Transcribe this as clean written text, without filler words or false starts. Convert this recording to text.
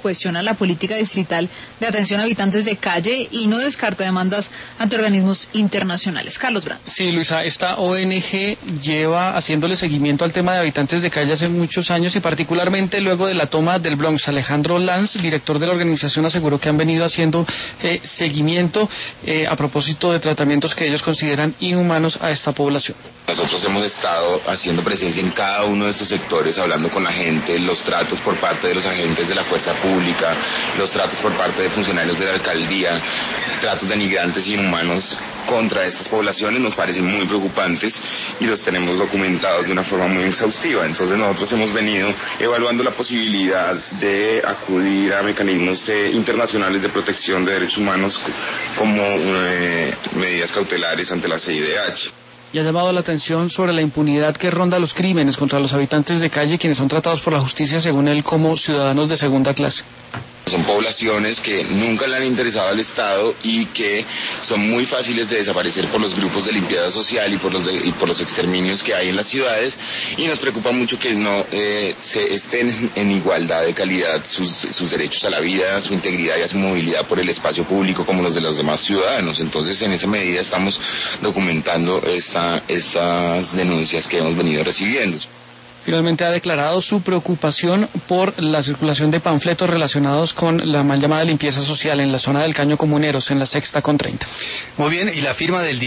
cuestiona la política distrital de atención a habitantes de calle y no descarta demandas ante organismos internacionales. Carlos Brand. Sí, Luisa, esta ONG lleva haciéndole seguimiento al tema de habitantes de calle hace muchos años y particularmente luego de la toma del Bronx. Alejandro Lanz, director de la organización, aseguró que han venido haciendo seguimiento a propósito de tratamientos que ellos consideran inhumanos a esta población. Nosotros hemos estado haciendo presencia en cada uno de estos sectores, hablando con la gente, los tratos por parte de los agentes de la fuerza pública, los tratos por parte de funcionarios de la alcaldía, tratos denigrantes e inhumanos contra estas poblaciones nos parecen muy preocupantes y los tenemos documentados de una forma muy exhaustiva. Entonces nosotros hemos venido evaluando la posibilidad de acudir a mecanismos internacionales de protección de derechos humanos como medidas cautelares ante la CIDH. Y ha llamado la atención sobre la impunidad que ronda los crímenes contra los habitantes de calle, quienes son tratados por la justicia, según él, como ciudadanos de segunda clase. Son poblaciones que nunca le han interesado al Estado y que son muy fáciles de desaparecer por los grupos de limpieza social y por los exterminios que hay en las ciudades, y nos preocupa mucho que no estén en igualdad de calidad sus derechos a la vida, a su integridad y a su movilidad por el espacio público como los de los demás ciudadanos. Entonces, en esa medida estamos documentando estas denuncias que hemos venido recibiendo. Finalmente ha declarado su preocupación por la circulación de panfletos relacionados con la mal llamada limpieza social en la zona del Caño Comuneros, en la Sexta con 30. Muy bien, y la firma del